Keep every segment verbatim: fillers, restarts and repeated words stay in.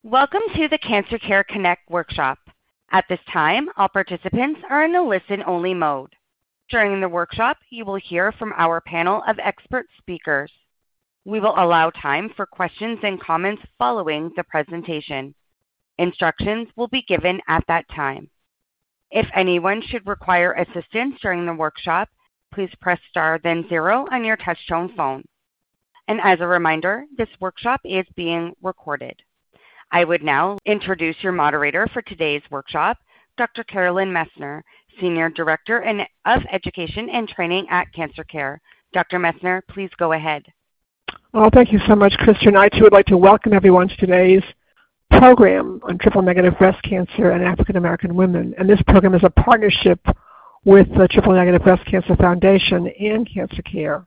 Welcome to the Cancer Care Connect workshop. At this time, all participants are in a listen-only mode. During the workshop, you will hear from our panel of expert speakers. We will allow time for questions and comments following the presentation. Instructions will be given at that time. If anyone should require assistance during the workshop, please press star then zero on your touch-tone phone. And as a reminder, this workshop is being recorded. I would now introduce your moderator for today's workshop, Doctor Carolyn Messner, Senior Director of Education and Training at Cancer Care. Doctor Messner, please go ahead. Well, thank you so much, Christian. I too would like to welcome everyone to today's program on triple-negative breast cancer and African American women. And this program is a partnership with the Triple-Negative Breast Cancer Foundation and Cancer Care.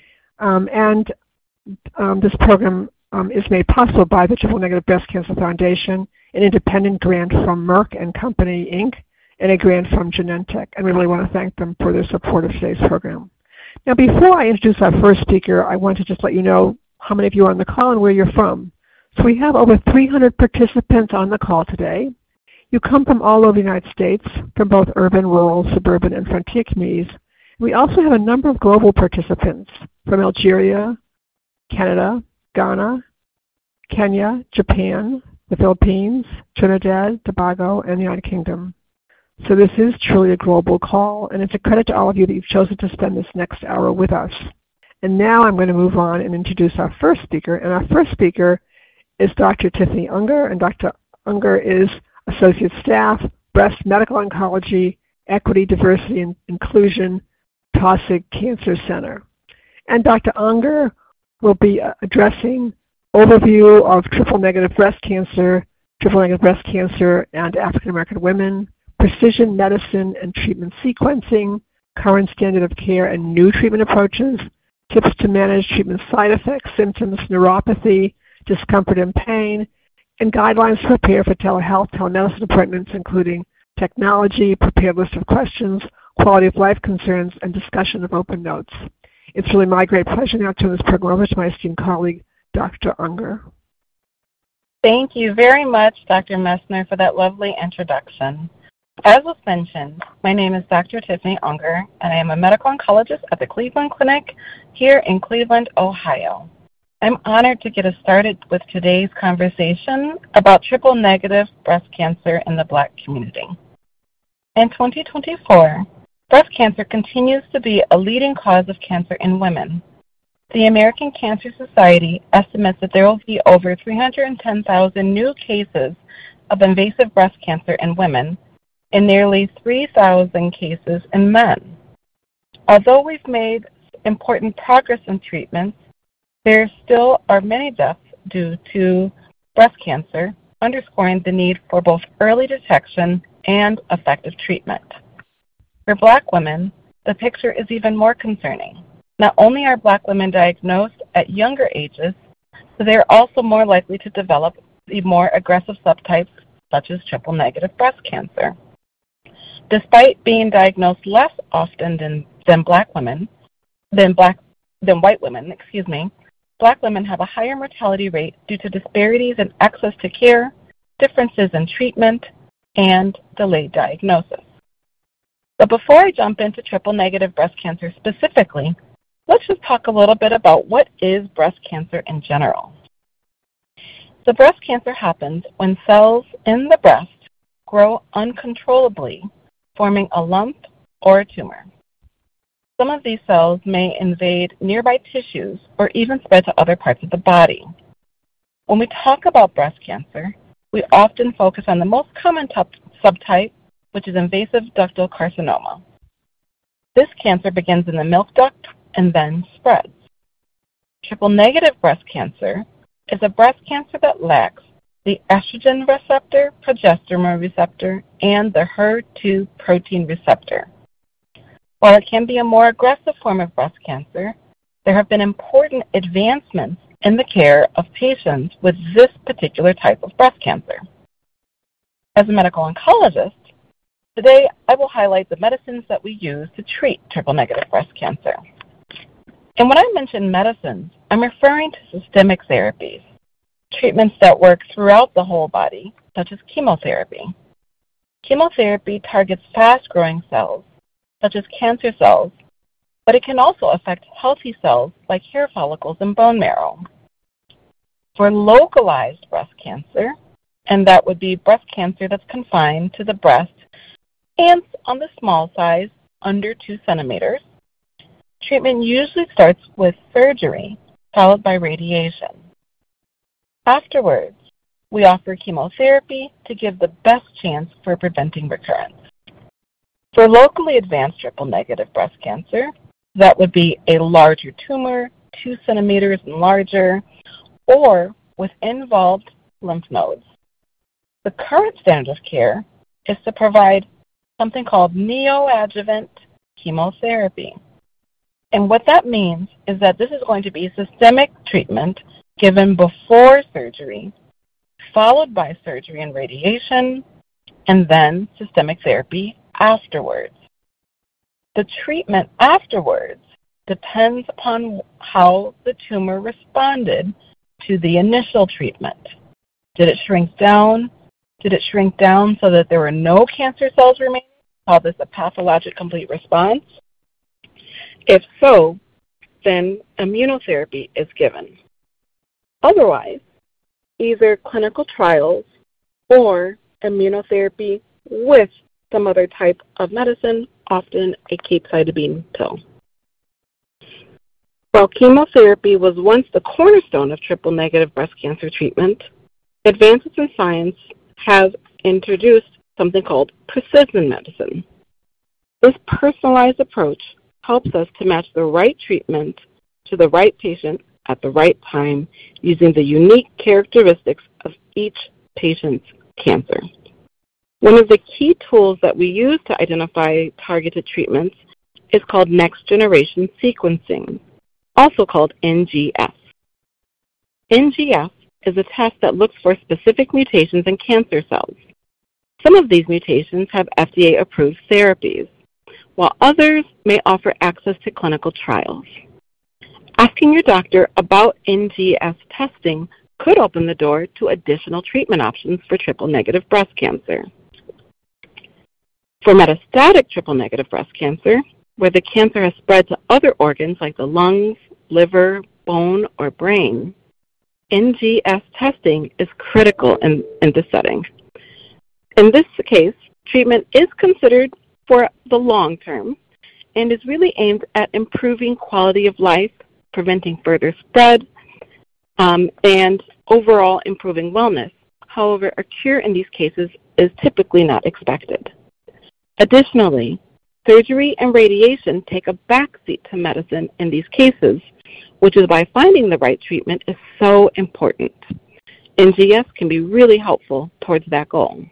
Um, and um, this program Um, is made possible by the Triple-Negative Breast Cancer Foundation, an independent grant from Merck and Company, Incorporated, and a grant from Genentech. And we really want to thank them for their support of today's program. Now, before I introduce our first speaker, I want to just let you know how many of you are on the call and where you're from. So we have over three hundred participants on the call today. You come from all over the United States, from both urban, rural, suburban, and frontier communities. We also have a number of global participants from Algeria, Canada, Ghana, Kenya, Japan, the Philippines, Trinidad, Tobago, and the United Kingdom. So this is truly a global call, and it's a credit to all of you that you've chosen to spend this next hour with us. And now I'm going to move on and introduce our first speaker. And our first speaker is Doctor Tiffany Unger, and Doctor Unger is Associate Staff, Breast Medical Oncology, Equity, Diversity, and Inclusion, Taussig Cancer Center. And Doctor Unger will be addressing overview of triple-negative breast cancer, triple-negative breast cancer and African American women, precision medicine and treatment sequencing, current standard of care and new treatment approaches, tips to manage treatment side effects, symptoms, neuropathy, discomfort and pain, and guidelines to prepare for telehealth, telemedicine appointments, including technology, prepared list of questions, quality of life concerns, and discussion of open notes. It's really my great pleasure now to turn this program over to my esteemed colleague, Doctor Unger. Thank you very much, Doctor Messner, for that lovely introduction. As was mentioned, my name is Doctor Tiffany Unger, and I am a medical oncologist at the Cleveland Clinic here in Cleveland, Ohio. I'm honored to get us started with today's conversation about triple-negative breast cancer in the Black community. In twenty twenty-four, breast cancer continues to be a leading cause of cancer in women. The American Cancer Society estimates that there will be over three hundred ten thousand new cases of invasive breast cancer in women and nearly three thousand cases in men. Although we've made important progress in treatments, there still are many deaths due to breast cancer, underscoring the need for both early detection and effective treatment. For Black women, the picture is even more concerning. Not only are Black women diagnosed at younger ages, but they are also more likely to develop the more aggressive subtypes such as triple-negative breast cancer. Despite being diagnosed less often than, than Black women, than Black than white women, excuse me, Black women have a higher mortality rate due to disparities in access to care, differences in treatment, and delayed diagnosis. But before I jump into triple-negative breast cancer specifically, let's just talk a little bit about what is breast cancer in general. The breast cancer happens when cells in the breast grow uncontrollably, forming a lump or a tumor. Some of these cells may invade nearby tissues or even spread to other parts of the body. When we talk about breast cancer, we often focus on the most common subtype, which is invasive ductal carcinoma. This cancer begins in the milk duct and then spreads. Triple-negative breast cancer is a breast cancer that lacks the estrogen receptor, progesterone receptor, and the H E R two protein receptor. While it can be a more aggressive form of breast cancer, there have been important advancements in the care of patients with this particular type of breast cancer. As a medical oncologist, today I will highlight the medicines that we use to treat triple-negative breast cancer. And when I mention medicines, I'm referring to systemic therapies. treatments that work throughout the whole body, such as chemotherapy. Chemotherapy targets fast-growing cells, such as cancer cells, but it can also affect healthy cells like hair follicles and bone marrow. For localized breast cancer, and that would be breast cancer that's confined to the breast and on the small size, under two centimeters, treatment usually starts with surgery, followed by radiation. Afterwards, we offer chemotherapy to give the best chance for preventing recurrence. For locally advanced triple-negative breast cancer, that would be a larger tumor, two centimeters and larger, or with involved lymph nodes. The current standard of care is to provide something called neoadjuvant chemotherapy. And what that means is that this is going to be systemic treatment given before surgery, followed by surgery and radiation, and then systemic therapy afterwards. The treatment afterwards depends upon how the tumor responded to the initial treatment. Did it shrink down? Did it shrink down so that there were no cancer cells remaining? Call this a pathologic complete response. If so, then immunotherapy is given. Otherwise, either clinical trials or immunotherapy with some other type of medicine, often a capecitabine pill. While chemotherapy was once the cornerstone of triple-negative breast cancer treatment, advances in science have introduced something called precision medicine. This personalized approach helps us to match the right treatment to the right patient at the right time using the unique characteristics of each patient's cancer. One of the key tools that we use to identify targeted treatments is called next-generation sequencing, also called N G S. N G S is a test that looks for specific mutations in cancer cells. Some of these mutations have F D A-approved therapies, while others may offer access to clinical trials. Asking your doctor about N G S testing could open the door to additional treatment options for triple-negative breast cancer. For metastatic triple-negative breast cancer, where the cancer has spread to other organs like the lungs, liver, bone, or brain, N G S testing is critical in, in this setting. In this case, treatment is considered for the long term and is really aimed at improving quality of life, preventing further spread, um, and overall improving wellness. However, a cure in these cases is typically not expected. Additionally, surgery and radiation take a backseat to medicine in these cases, which is why finding the right treatment is so important. N G S can be really helpful towards that goal.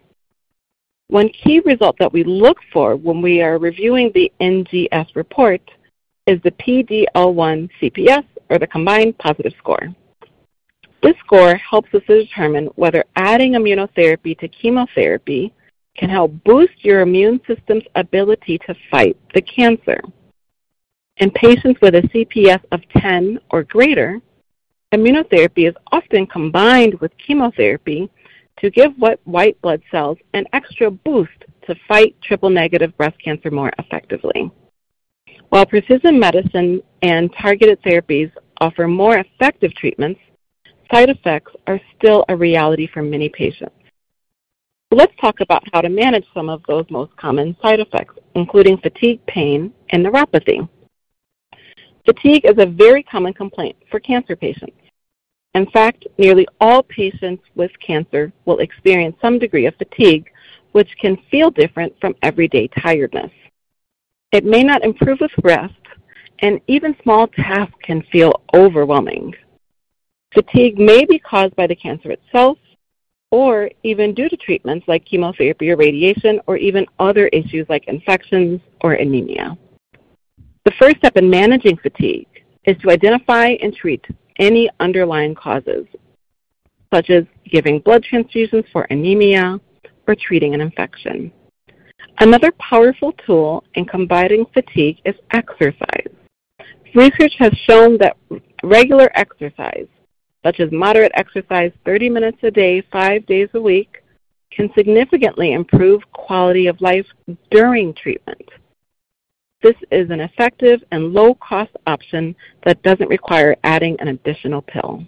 One key result that we look for when we are reviewing the N G S report is the P D L one C P S, or the Combined Positive Score. This score helps us to determine whether adding immunotherapy to chemotherapy can help boost your immune system's ability to fight the cancer. In patients with a C P S of ten or greater, immunotherapy is often combined with chemotherapy to give white blood cells an extra boost to fight triple-negative breast cancer more effectively. While precision medicine and targeted therapies offer more effective treatments, side effects are still a reality for many patients. Let's talk about how to manage some of those most common side effects, including fatigue, pain, and neuropathy. Fatigue is a very common complaint for cancer patients. In fact, nearly all patients with cancer will experience some degree of fatigue, which can feel different from everyday tiredness. It may not improve with rest, and even small tasks can feel overwhelming. Fatigue may be caused by the cancer itself, or even due to treatments like chemotherapy or radiation, or even other issues like infections or anemia. The first step in managing fatigue is to identify and treat any underlying causes, such as giving blood transfusions for anemia or treating an infection. Another powerful tool in combating fatigue is exercise. Research has shown that regular exercise, such as moderate exercise thirty minutes a day, five days a week, can significantly improve quality of life during treatment. This is an effective and low-cost option that doesn't require adding an additional pill.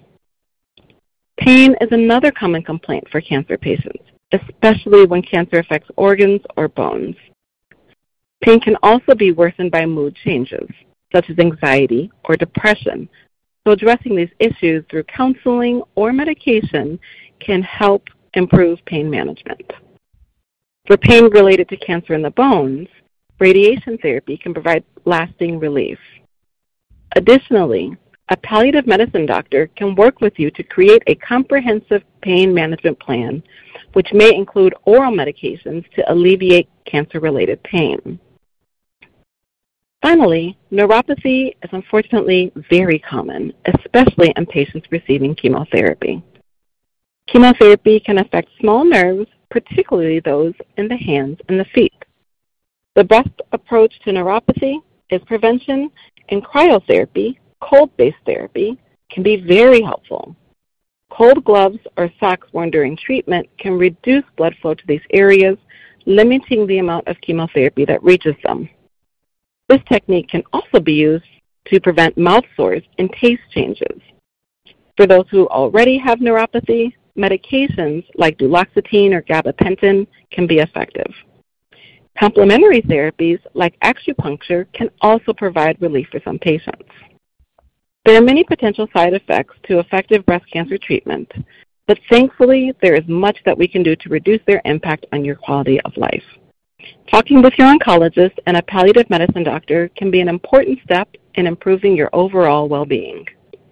Pain is another common complaint for cancer patients, especially when cancer affects organs or bones. Pain can also be worsened by mood changes, such as anxiety or depression. So addressing these issues through counseling or medication can help improve pain management. For pain related to cancer in the bones, radiation therapy can provide lasting relief. Additionally, a palliative medicine doctor can work with you to create a comprehensive pain management plan, which may include oral medications to alleviate cancer-related pain. Finally, neuropathy is unfortunately very common, especially in patients receiving chemotherapy. Chemotherapy can affect small nerves, particularly those in the hands and the feet. The best approach to neuropathy is prevention, and cryotherapy, cold-based therapy, can be very helpful. Cold gloves or socks worn during treatment can reduce blood flow to these areas, limiting the amount of chemotherapy that reaches them. This technique can also be used to prevent mouth sores and taste changes. For those who already have neuropathy, medications like duloxetine or gabapentin can be effective. Complementary therapies like acupuncture can also provide relief for some patients. There are many potential side effects to effective breast cancer treatment, but thankfully there is much that we can do to reduce their impact on your quality of life. Talking with your oncologist and a palliative medicine doctor can be an important step in improving your overall well-being.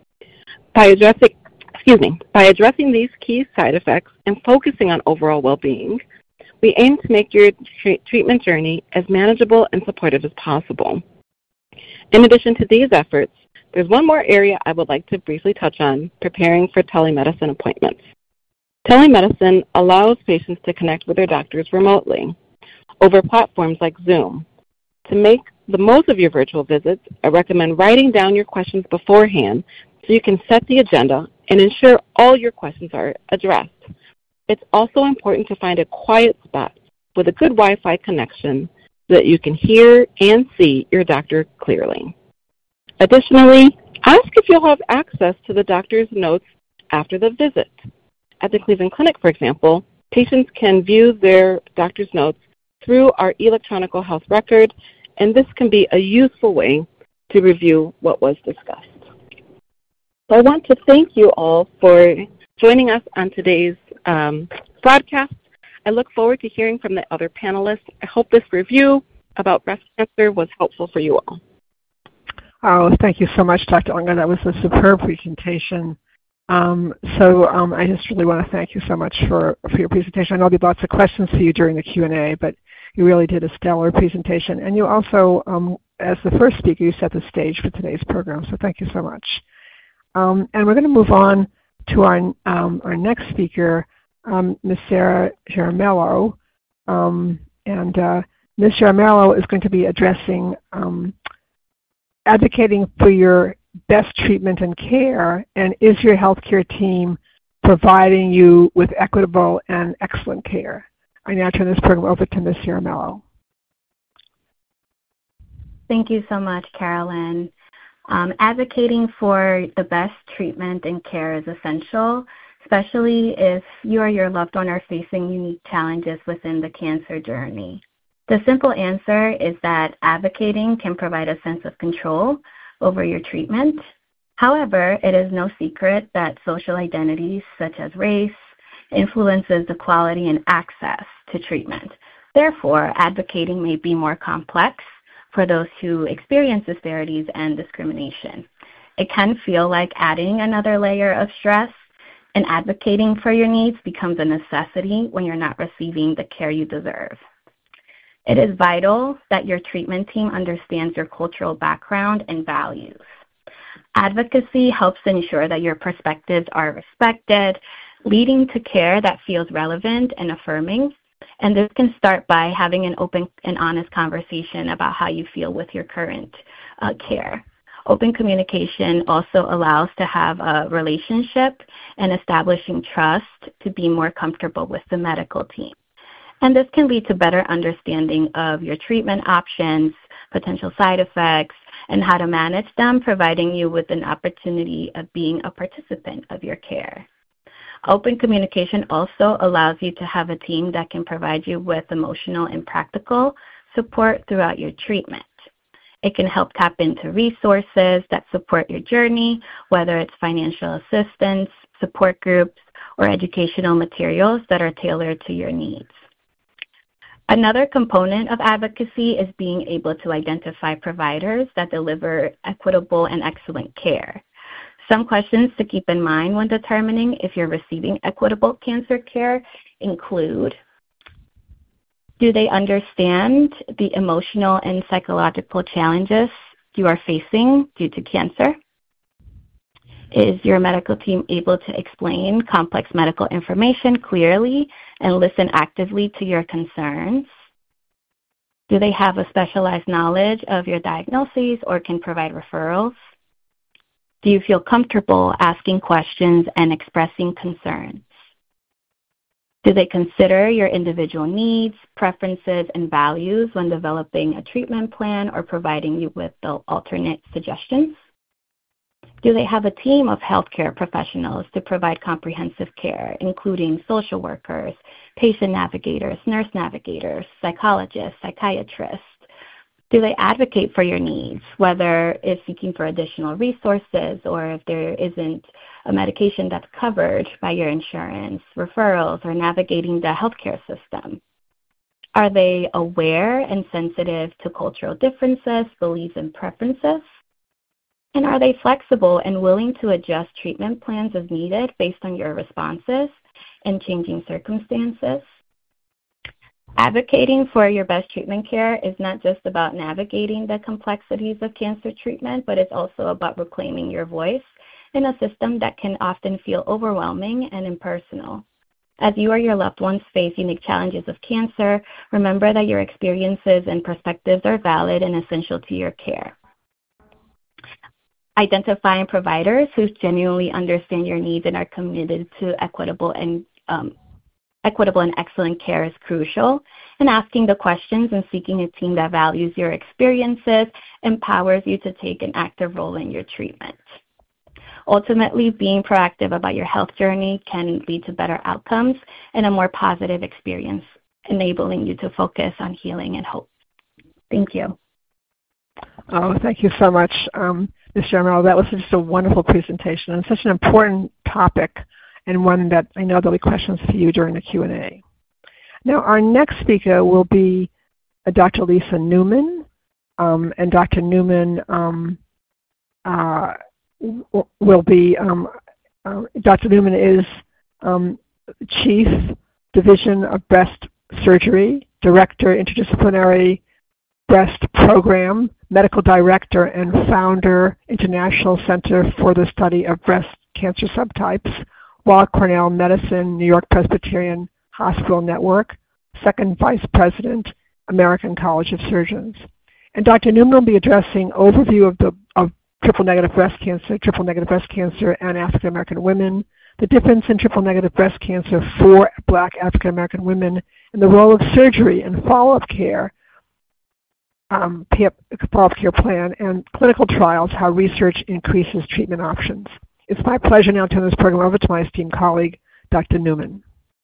By addressing, excuse me, by addressing these key side effects and focusing on overall well-being, we aim to make your tre- treatment journey as manageable and supportive as possible. In addition to these efforts, there's one more area I would like to briefly touch on: preparing for telemedicine appointments. Telemedicine allows patients to connect with their doctors remotely over platforms like Zoom. To make the most of your virtual visits, I recommend writing down your questions beforehand so you can set the agenda and ensure all your questions are addressed. It's also important to find a quiet spot with a good Wi-Fi connection so that you can hear and see your doctor clearly. Additionally, ask if you'll have access to the doctor's notes after the visit. At the Cleveland Clinic, for example, patients can view their doctor's notes through our electronic health record, and this can be a useful way to review what was discussed. So I want to thank you all for joining us on today's um, broadcast. I look forward to hearing from the other panelists. I hope this review about breast cancer was helpful for you all. Oh, thank you so much, Doctor Unger. That was a superb presentation. Um, so um, I just really want to thank you so much for, for your presentation. I know there'll be lots of questions for you during the Q and A, but you really did a stellar presentation. And you also, um, as the first speaker, you set the stage for today's program, so thank you so much. Um, and we're going to move on to our, um, our next speaker, um, Miz Sarah Jaramillo. Um, and uh, Miz Jaramillo is going to be addressing um, advocating for your best treatment and care, and is your healthcare team providing you with equitable and excellent care? I now turn this program over to Miz Jaramillo. Thank you so much, Carolyn. Um, advocating for the best treatment and care is essential, especially if you or your loved one are facing unique challenges within the cancer journey. The simple answer is that advocating can provide a sense of control over your treatment. However, it is no secret that social identities such as race influences the quality and access to treatment. Therefore, advocating may be more complex for those who experience disparities and discrimination. It can feel like adding another layer of stress, and advocating for your needs becomes a necessity when you're not receiving the care you deserve. It is vital that your treatment team understands your cultural background and values. Advocacy helps ensure that your perspectives are respected, leading to care that feels relevant and affirming. And this can start by having an open and honest conversation about how you feel with your current uh, care. Open communication also allows to have a relationship and establishing trust to be more comfortable with the medical team. And this can lead to better understanding of your treatment options, potential side effects, and how to manage them, providing you with an opportunity of being a participant of your care. Open communication also allows you to have a team that can provide you with emotional and practical support throughout your treatment. It can help tap into resources that support your journey, whether it's financial assistance, support groups, or educational materials that are tailored to your needs. Another component of advocacy is being able to identify providers that deliver equitable and excellent care. Some questions to keep in mind when determining if you're receiving equitable cancer care include: do they understand the emotional and psychological challenges you are facing due to cancer? Is your medical team able to explain complex medical information clearly and listen actively to your concerns? Do they have a specialized knowledge of your diagnoses or can provide referrals? Do you feel comfortable asking questions and expressing concerns? Do they consider your individual needs, preferences, and values when developing a treatment plan or providing you with the alternate suggestions? Do they have a team of healthcare professionals to provide comprehensive care, including social workers, patient navigators, nurse navigators, psychologists, psychiatrists? Do they advocate for your needs, whether it's seeking for additional resources or if there isn't a medication that's covered by your insurance, referrals, or navigating the healthcare system? Are they aware and sensitive to cultural differences, beliefs, and preferences? And are they flexible and willing to adjust treatment plans as needed based on your responses and changing circumstances? Advocating for your best treatment care is not just about navigating the complexities of cancer treatment, but it's also about reclaiming your voice in a system that can often feel overwhelming and impersonal. As you or your loved ones face unique challenges of cancer, remember that your experiences and perspectives are valid and essential to your care. Identifying providers who genuinely understand your needs and are committed to equitable and um, equitable and excellent care is crucial. And asking the questions and seeking a team that values your experiences empowers you to take an active role in your treatment. Ultimately, being proactive about your health journey can lead to better outcomes and a more positive experience, enabling you to focus on healing and hope. Thank you. Oh, thank you so much, um, Miz Jarmel. That was just a wonderful presentation and such an important topic, and one that I know there'll be questions for you during the Q and A. Now, our next speaker will be uh, Doctor Lisa Newman, um, and Doctor Newman um, uh, will be, um, uh, Doctor Newman is um, Chief Division of Breast Surgery, Director, Interdisciplinary Breast Program, Medical Director, and Founder, International Center for the Study of Breast Cancer Subtypes, Weill Cornell Medicine, New York Presbyterian Hospital Network, Second Vice President, American College of Surgeons. And Doctor Newman will be addressing overview of the of triple-negative breast cancer, triple-negative breast cancer, and African-American women, the difference in triple-negative breast cancer for Black African-American women, and the role of surgery and follow-up care, um, follow-up care plan, and clinical trials, how research increases treatment options. It's my pleasure now to turn this program over to my esteemed colleague, Doctor Newman.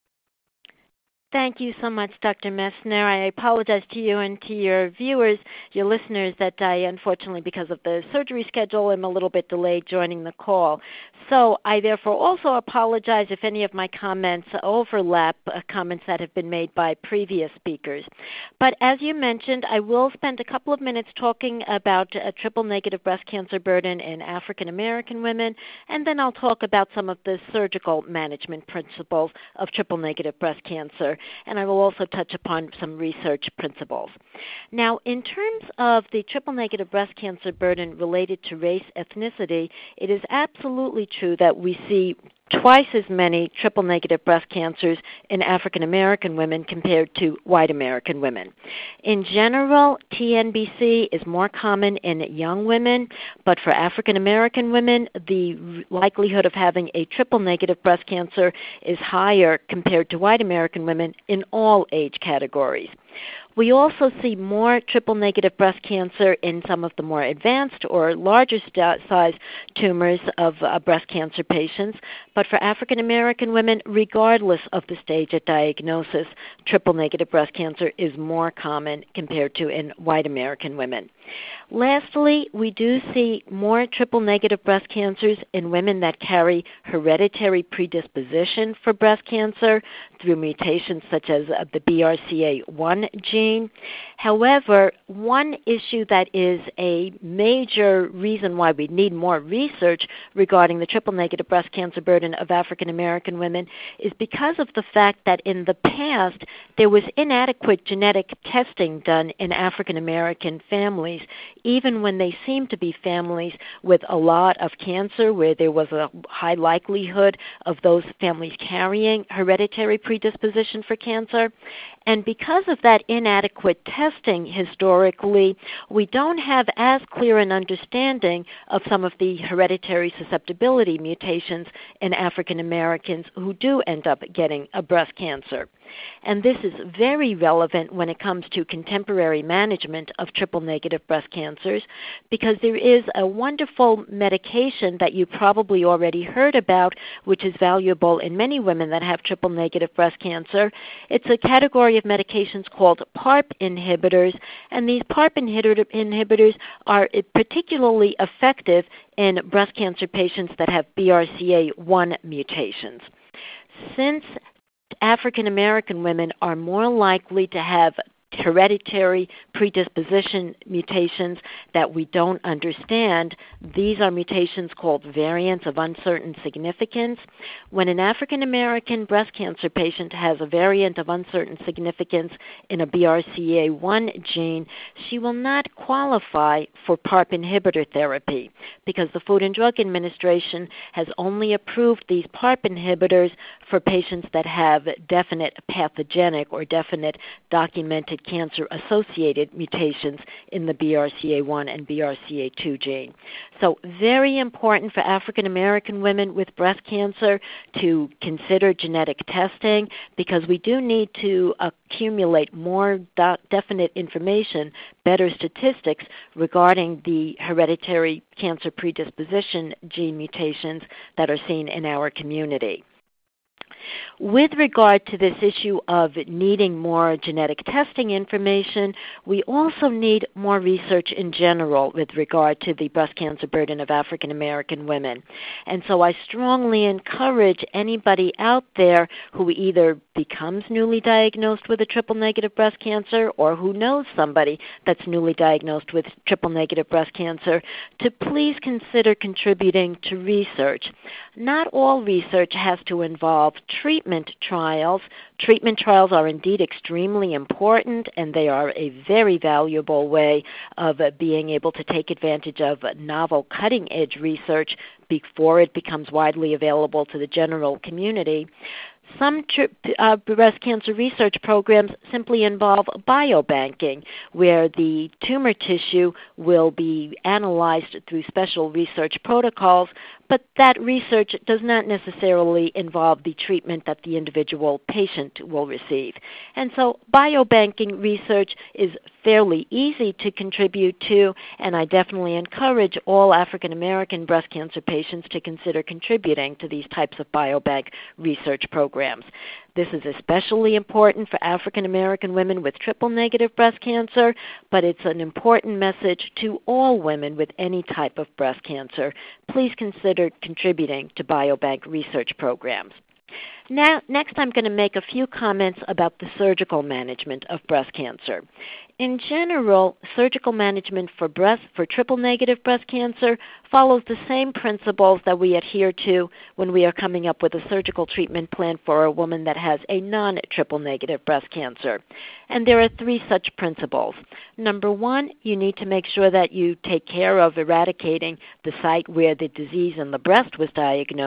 Thank you so much, Doctor Messner. I apologize to you and to your viewers, your listeners, that I, unfortunately, because of the surgery schedule, am a little bit delayed joining the call. So I therefore also apologize if any of my comments overlap uh, comments that have been made by previous speakers. But as you mentioned, I will spend a couple of minutes talking about a triple-negative breast cancer burden in African American women, and then I'll talk about some of the surgical management principles of triple-negative breast cancer. And I will also touch upon some research principles. Now, in terms of the triple-negative breast cancer burden related to race ethnicity, it is absolutely true that we see twice as many triple-negative breast cancers in African American women compared to white American women. In general, T N B C is more common in young women, but for African American women, the likelihood of having a triple-negative breast cancer is higher compared to white American women in all age categories. We also see more triple-negative breast cancer in some of the more advanced or larger size tumors of uh, breast cancer patients, but for African American women, regardless of the stage at diagnosis, triple-negative breast cancer is more common compared to in white American women. Lastly, we do see more triple-negative breast cancers in women that carry hereditary predisposition for breast cancer through mutations such as the B R C A one gene. However, one issue that is a major reason why we need more research regarding the triple-negative breast cancer burden of African American women is because of the fact that in the past there was inadequate genetic testing done in African American families, even when they seemed to be families with a lot of cancer, where there was a high likelihood of those families carrying hereditary predisposition for cancer. And because of that inadequate testing historically, we don't have as clear an understanding of some of the hereditary susceptibility mutations in African Americans who do end up getting a breast cancer. And this is very relevant when it comes to contemporary management of triple-negative breast cancers, because there is a wonderful medication that you probably already heard about, which is valuable in many women that have triple-negative breast cancer. It's a category of medications called PARP inhibitors, and these PARP inhibitors are particularly effective in breast cancer patients that have B R C A one mutations. Since African American women are more likely to have hereditary predisposition mutations that we don't understand. These are mutations called variants of uncertain significance. When an African American breast cancer patient has a variant of uncertain significance in a B R C A one gene, she will not qualify for PARP inhibitor therapy because the Food and Drug Administration has only approved these PARP inhibitors for patients that have definite pathogenic or definite documented cancer-associated mutations in the B R C A one and B R C A two gene. So very important for African American women with breast cancer to consider genetic testing, because we do need to accumulate more do- definite information, better statistics regarding the hereditary cancer predisposition gene mutations that are seen in our community. With regard to this issue of needing more genetic testing information, we also need more research in general with regard to the breast cancer burden of African American women. And so I strongly encourage anybody out there who either becomes newly diagnosed with a triple-negative breast cancer or who knows somebody that's newly diagnosed with triple-negative breast cancer to please consider contributing to research. Not all research has to involve treatment trials. Treatment trials are indeed extremely important, and they are a very valuable way of uh, being able to take advantage of uh, novel cutting-edge research before it becomes widely available to the general community. Some tri- uh, breast cancer research programs simply involve biobanking, where the tumor tissue will be analyzed through special research protocols, but that research does not necessarily involve the treatment that the individual patient will receive. And so biobanking research is fairly easy to contribute to, and I definitely encourage all African American breast cancer patients to consider contributing to these types of biobank research programs. This is especially important for African American women with triple-negative breast cancer, but it's an important message to all women with any type of breast cancer. Please consider contributing to biobank research programs. Now, next I'm going to make a few comments about the surgical management of breast cancer. In general, surgical management for breast for triple-negative breast cancer follows the same principles that we adhere to when we are coming up with a surgical treatment plan for a woman that has a non-triple-negative breast cancer. And there are three such principles. Number one, you need to make sure that you take care of eradicating the site where the disease in the breast was diagnosed.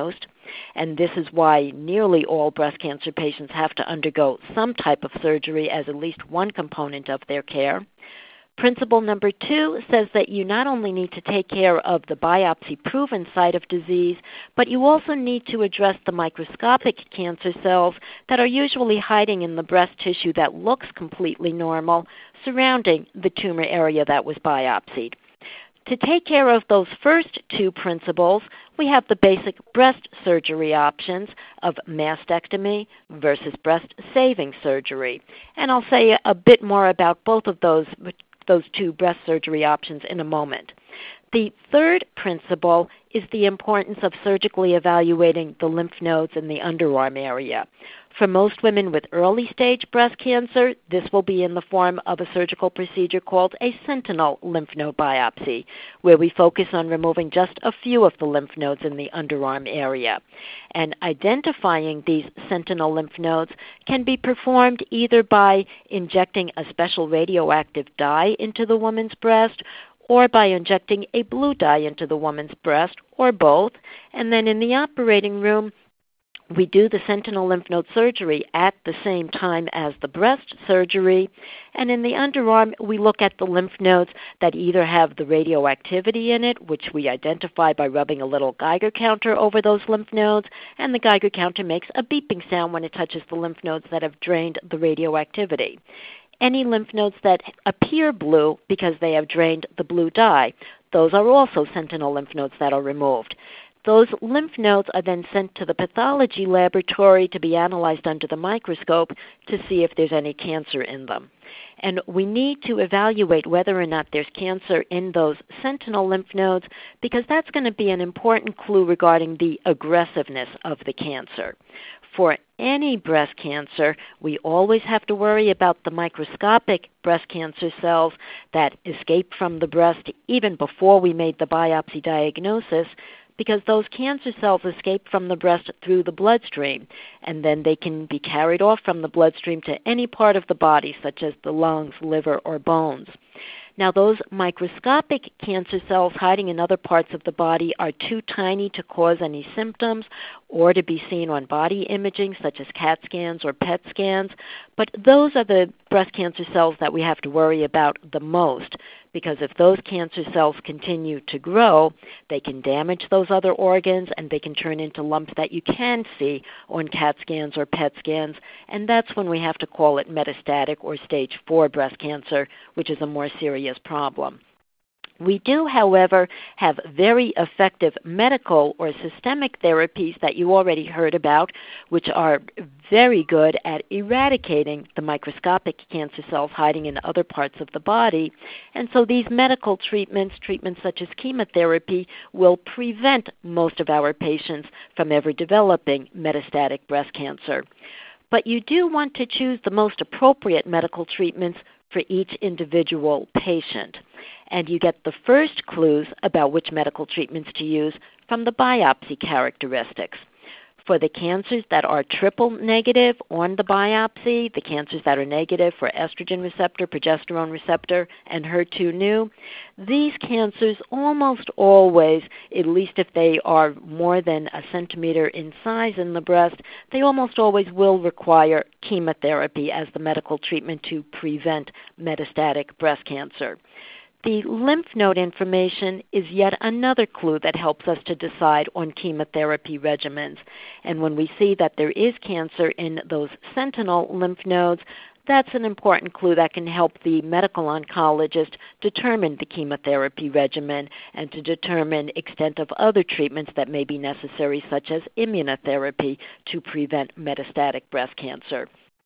And this is why nearly all breast cancer patients have to undergo some type of surgery as at least one component of their care. Principle number two says that you not only need to take care of the biopsy-proven site of disease, but you also need to address the microscopic cancer cells that are usually hiding in the breast tissue that looks completely normal surrounding the tumor area that was biopsied. To take care of those first two principles, we have the basic breast surgery options of mastectomy versus breast-saving surgery. And I'll say a bit more about both of those those two breast surgery options in a moment. The third principle is the importance of surgically evaluating the lymph nodes in the underarm area. For most women with early-stage breast cancer, this will be in the form of a surgical procedure called a sentinel lymph node biopsy, where we focus on removing just a few of the lymph nodes in the underarm area. And identifying these sentinel lymph nodes can be performed either by injecting a special radioactive dye into the woman's breast or by injecting a blue dye into the woman's breast, or both. And then in the operating room, we do the sentinel lymph node surgery at the same time as the breast surgery. And in the underarm, we look at the lymph nodes that either have the radioactivity in it, which we identify by rubbing a little Geiger counter over those lymph nodes, and the Geiger counter makes a beeping sound when it touches the lymph nodes that have drained the radioactivity. Any lymph nodes that appear blue because they have drained the blue dye, those are also sentinel lymph nodes that are removed. Those lymph nodes are then sent to the pathology laboratory to be analyzed under the microscope to see if there's any cancer in them. And we need to evaluate whether or not there's cancer in those sentinel lymph nodes, because that's going to be an important clue regarding the aggressiveness of the cancer. For any breast cancer, we always have to worry about the microscopic breast cancer cells that escape from the breast even before we made the biopsy diagnosis, because those cancer cells escape from the breast through the bloodstream, and then they can be carried off from the bloodstream to any part of the body, such as the lungs, liver, or bones. Now, those microscopic cancer cells hiding in other parts of the body are too tiny to cause any symptoms or to be seen on body imaging, such as CAT scans or P E T scans, but those are the breast cancer cells that we have to worry about the most, because if those cancer cells continue to grow, they can damage those other organs and they can turn into lumps that you can see on CAT scans or P E T scans, and that's when we have to call it metastatic or stage four breast cancer, which is a more serious problem. We do, however, have very effective medical or systemic therapies that you already heard about, which are very good at eradicating the microscopic cancer cells hiding in other parts of the body. And so these medical treatments, treatments such as chemotherapy, will prevent most of our patients from ever developing metastatic breast cancer. But you do want to choose the most appropriate medical treatments for each individual patient. And you get the first clues about which medical treatments to use from the biopsy characteristics. For the cancers that are triple negative on the biopsy, the cancers that are negative for estrogen receptor, progesterone receptor, and H E R two neu, these cancers almost always, at least if they are more than a centimeter in size in the breast, they almost always will require chemotherapy as the medical treatment to prevent metastatic breast cancer. The lymph node information is yet another clue that helps us to decide on chemotherapy regimens. And when we see that there is cancer in those sentinel lymph nodes, that's an important clue that can help the medical oncologist determine the chemotherapy regimen and to determine extent of other treatments that may be necessary, such as immunotherapy, to prevent metastatic breast cancer.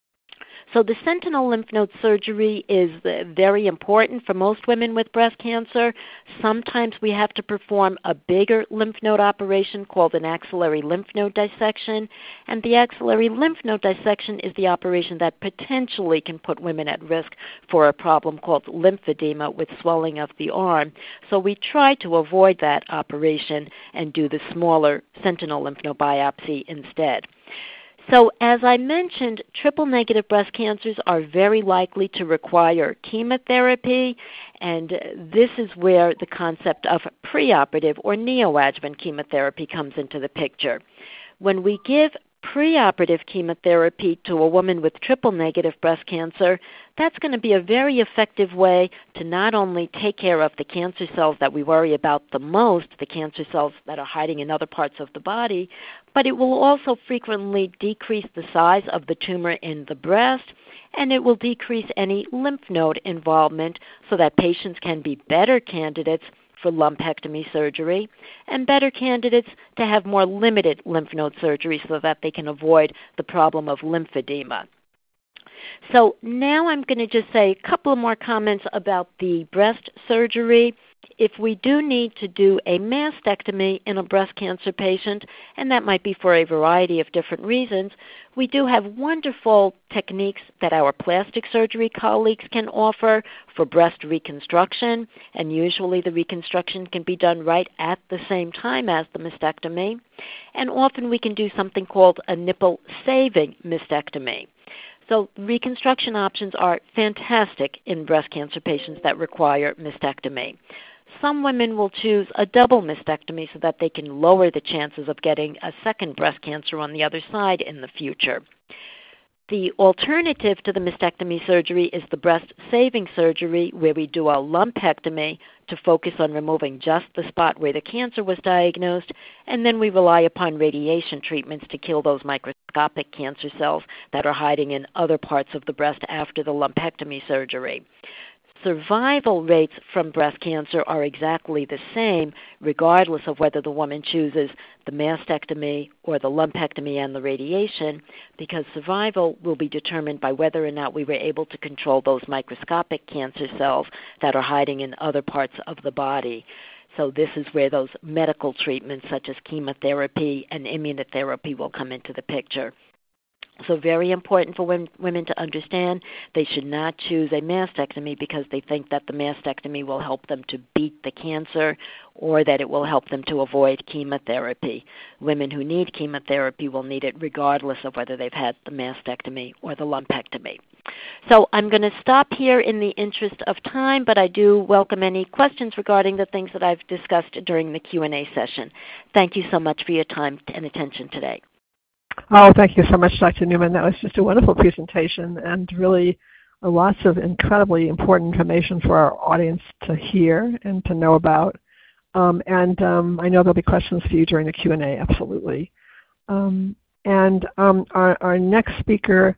So the sentinel lymph node surgery is very important for most women with breast cancer. Sometimes we have to perform a bigger lymph node operation called an axillary lymph node dissection. And the axillary lymph node dissection is the operation that potentially can put women at risk for a problem called lymphedema with swelling of the arm. So we try to avoid that operation and do the smaller sentinel lymph node biopsy instead. So as I mentioned, triple-negative breast cancers are very likely to require chemotherapy, and this is where the concept of preoperative or neoadjuvant chemotherapy comes into the picture. When we give preoperative chemotherapy to a woman with triple-negative breast cancer, that's going to be a very effective way to not only take care of the cancer cells that we worry about the most, the cancer cells that are hiding in other parts of the body, but it will also frequently decrease the size of the tumor in the breast, and it will decrease any lymph node involvement so that patients can be better candidates for lumpectomy surgery and better candidates to have more limited lymph node surgery so that they can avoid the problem of lymphedema. So now I'm going to just say a couple of more comments about the breast surgery. If we do need to do a mastectomy in a breast cancer patient, and that might be for a variety of different reasons, we do have wonderful techniques that our plastic surgery colleagues can offer for breast reconstruction, and usually the reconstruction can be done right at the same time as the mastectomy. And often we can do something called a nipple-saving mastectomy. So reconstruction options are fantastic in breast cancer patients that require mastectomy. Some women will choose a double mastectomy so that they can lower the chances of getting a second breast cancer on the other side in the future. The alternative to the mastectomy surgery is the breast-saving surgery, where we do a lumpectomy to focus on removing just the spot where the cancer was diagnosed, and then we rely upon radiation treatments to kill those microscopic cancer cells that are hiding in other parts of the breast after the lumpectomy surgery. Survival rates from breast cancer are exactly the same, regardless of whether the woman chooses the mastectomy or the lumpectomy and the radiation, because survival will be determined by whether or not we were able to control those microscopic cancer cells that are hiding in other parts of the body. So this is where those medical treatments such as chemotherapy and immunotherapy will come into the picture. So very important for women to understand they should not choose a mastectomy because they think that the mastectomy will help them to beat the cancer or that it will help them to avoid chemotherapy. Women who need chemotherapy will need it regardless of whether they've had the mastectomy or the lumpectomy. So I'm going to stop here in the interest of time, but I do welcome any questions regarding the things that I've discussed during the Q and A session. Thank you so much for your time and attention today. Oh, thank you so much, Doctor Newman. That was just a wonderful presentation and really lots of incredibly important information for our audience to hear and to know about. Um, and um, I know there'll be questions for you during the Q and A, absolutely. Um, and um, our, our next speaker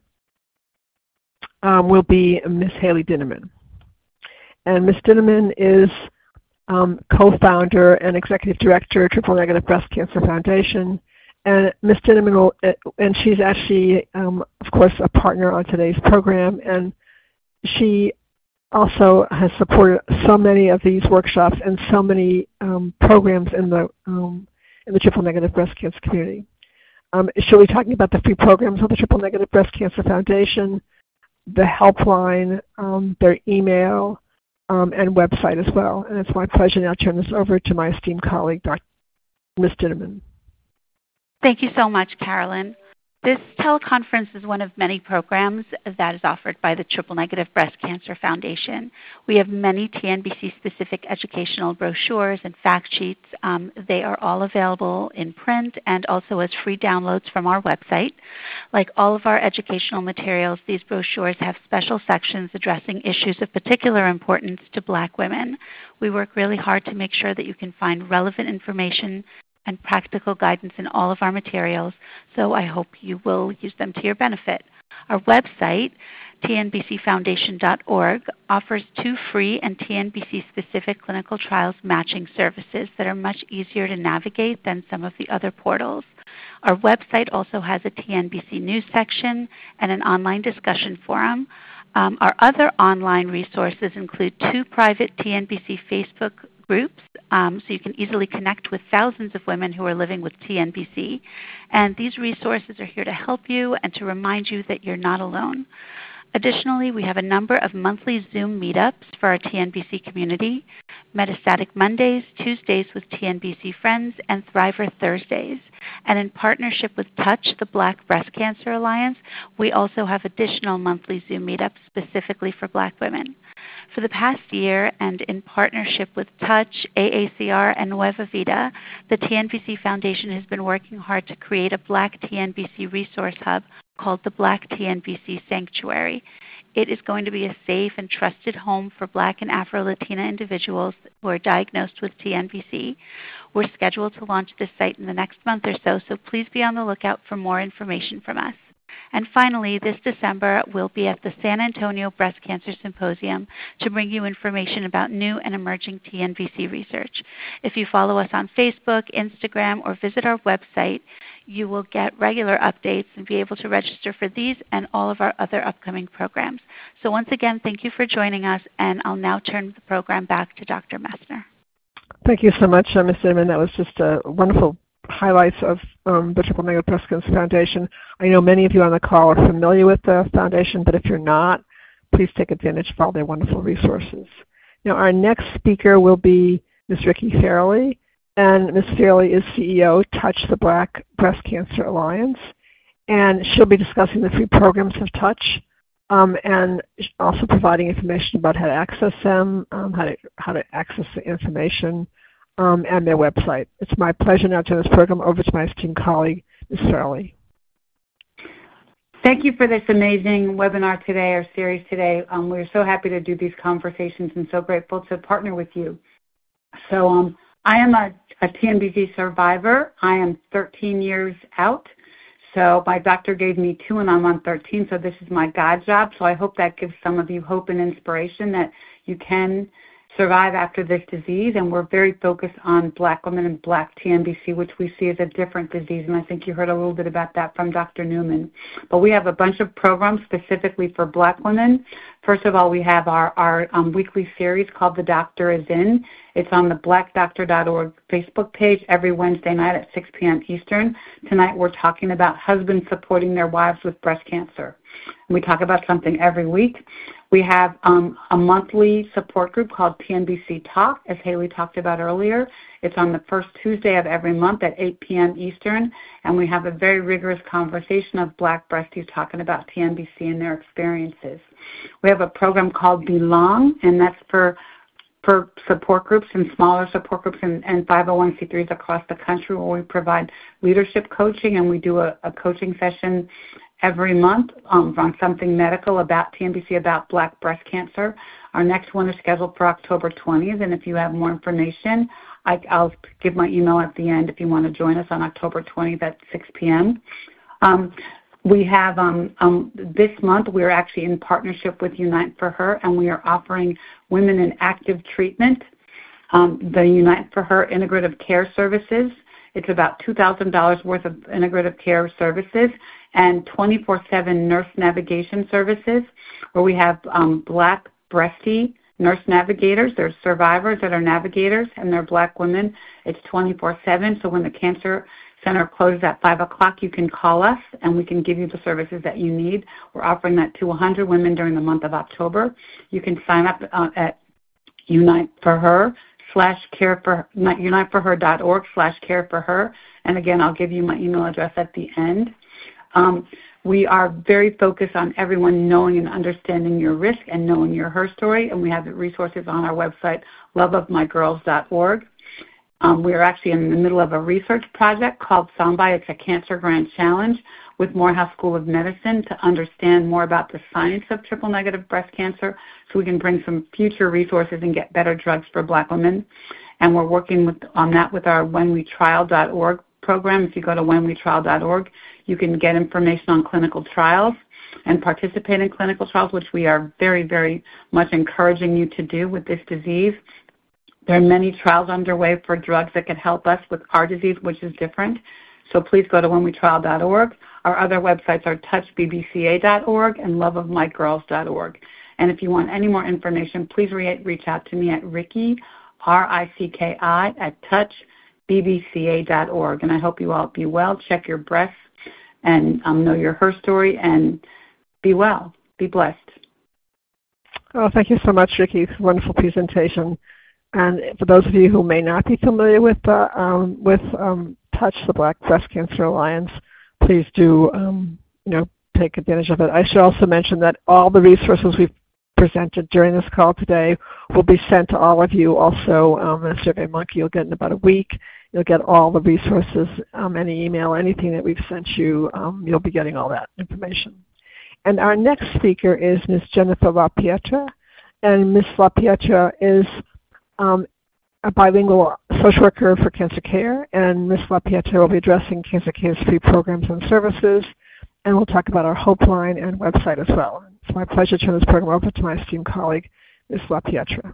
um, will be Miz Haley Dinneman. And Miz Dinneman is um, co-founder and executive director of Triple Negative Breast Cancer Foundation. And Miz Dinneman will, and she's actually, um, of course, a partner on today's program, and she also has supported so many of these workshops and so many um, programs in the um, in the triple negative breast cancer community. Um, she'll be talking about the free programs of the Triple Negative Breast Cancer Foundation, the helpline, um, their email, um, and website as well. And it's my pleasure now to turn this over to my esteemed colleague, Doctor Miz Dinneman. Thank you so much, Carolyn. This teleconference is one of many programs that is offered by the Triple Negative Breast Cancer Foundation. We have many T N B C-specific educational brochures and fact sheets. Um, they are all available in print and also as free downloads from our website. Like all of our educational materials, these brochures have special sections addressing issues of particular importance to Black women. We work really hard to make sure that you can find relevant information and practical guidance in all of our materials, so I hope you will use them to your benefit. Our website, T N B C foundation dot org, offers two free and T N B C-specific clinical trials matching services that are much easier to navigate than some of the other portals. Our website also has a T N B C news section and an online discussion forum. Um, our other online resources include two private T N B C Facebook groups, um, so you can easily connect with thousands of women who are living with T N B C. And these resources are here to help you and to remind you that you're not alone. Additionally, we have a number of monthly Zoom meetups for our T N B C community, Metastatic Mondays, Tuesdays with T N B C Friends, and Thriver Thursdays. And in partnership with Touch, the Black Breast Cancer Alliance, we also have additional monthly Zoom meetups specifically for Black women. For the past year, and in partnership with Touch, A A C R, and Nueva Vida, the T N B C Foundation has been working hard to create a Black T N B C resource hub called the Black T N B C Sanctuary. It is going to be a safe and trusted home for Black and Afro-Latina individuals who are diagnosed with T N B C. We're scheduled to launch this site in the next month or so, so please be on the lookout for more information from us. And finally, this December, we'll be at the San Antonio Breast Cancer Symposium to bring you information about new and emerging T N B C research. If you follow us on Facebook, Instagram, or visit our website, you will get regular updates and be able to register for these and all of our other upcoming programs. So once again, thank you for joining us, and I'll now turn the program back to Doctor Messner. Thank you so much, uh, Miz Zimmerman. That was just a wonderful highlights of um, the Triple Negative Breast Cancer Foundation. I know many of you on the call are familiar with the foundation, but if you're not, please take advantage of all their wonderful resources. Now, our next speaker will be Miz Ricky Fairley, and Miz Fairley is C E O, Touch, the Black Breast Cancer Alliance, and she'll be discussing the free programs of Touch, um, and also providing information about how to access them, um, how to how to access the information, Um, and their website. It's my pleasure now to turn this program over to my esteemed colleague, Miz Fairley. Thank you for this amazing webinar today, or series today. Um, we're so happy to do these conversations and so grateful to partner with you. So um, I am a, a T N B C survivor. I am thirteen years out. So my doctor gave me two and I'm on thirteen, so this is my God job. So I hope that gives some of you hope and inspiration that you can survive after this disease, and we're very focused on Black women and Black T N B C, which we see as a different disease, and I think you heard a little bit about that from Doctor Newman. But we have a bunch of programs specifically for Black women. First of all, we have our, our um, weekly series called The Doctor Is In. It's on the black doctor dot org Facebook page every Wednesday night at six p.m. Eastern. Tonight we're talking about husbands supporting their wives with breast cancer. And we talk about something every week. We have um, a monthly support group called T N B C Talk, as Haley talked about earlier. It's on the first Tuesday of every month at eight p.m. Eastern, and we have a very rigorous conversation of Black breasties talking about T N B C and their experiences. We have a program called Belong, and that's for for support groups and smaller support groups and, and five oh one c threes across the country, where we provide leadership coaching, and we do a, a coaching session every month um, on something medical about T N B C, about Black breast cancer. Our next one is scheduled for October twentieth, and if you have more information, I, I'll give my email at the end if you want to join us on October twentieth at six p.m. Um, we have, um, um, this month, we're actually in partnership with Unite for Her, and we are offering women in active treatment um, the Unite for Her Integrative Care Services. It's about two thousand dollars worth of integrative care services and twenty-four seven nurse navigation services, where we have um, Black breasty nurse navigators. There's survivors that are navigators, and they're Black women. It's twenty-four seven, so when the Cancer Center closes at five o'clock, you can call us, and we can give you the services that you need. We're offering that to one hundred women during the month of October. You can sign up uh, at Unite for Her slash care for unite for her dot org slash care for her. And again, I'll give you my email address at the end. Um, we are very focused on everyone knowing and understanding your risk and knowing your her story, and we have the resources on our website, love of my girls dot org. Um, we are actually in the middle of a research project called SOMBI. It's a Cancer Grant Challenge with Morehouse School of Medicine to understand more about the science of triple-negative breast cancer, so we can bring some future resources and get better drugs for Black women. And we're working with, on that with our when we trial dot org program. If you go to when we trial dot org, you can get information on clinical trials and participate in clinical trials, which we are very, very much encouraging you to do with this disease. There are many trials underway for drugs that can help us with our disease, which is different. So please go to when we trial dot org. Our other websites are touch b b c a dot org and love of my girls dot org. And if you want any more information, please re- reach out to me at Ricky, R I C K I, at touch b b c a dot org. And I hope you all be well, check your breasts, and um, know your her story, and be well. Be blessed. Oh, thank you so much, Vicki. Wonderful presentation. And for those of you who may not be familiar with uh, um, with um, Touch, the Black Breast Cancer Alliance, please do um, you know take advantage of it. I should also mention that all the resources we've presented during this call today will be sent to all of you. Also, um, as SurveyMonkey, you'll get in about a week. You'll get all the resources, um, any email, anything that we've sent you. Um, you'll be getting all that information. And our next speaker is Miz Jennifer LaPietra, and Miz LaPietra is um, a bilingual social worker for Cancer Care, and Miz LaPietra will be addressing Cancer Care's free programs and services, and we'll talk about our Hope Line and website as well. It's my pleasure to turn this program over to my esteemed colleague, Miz LaPietra.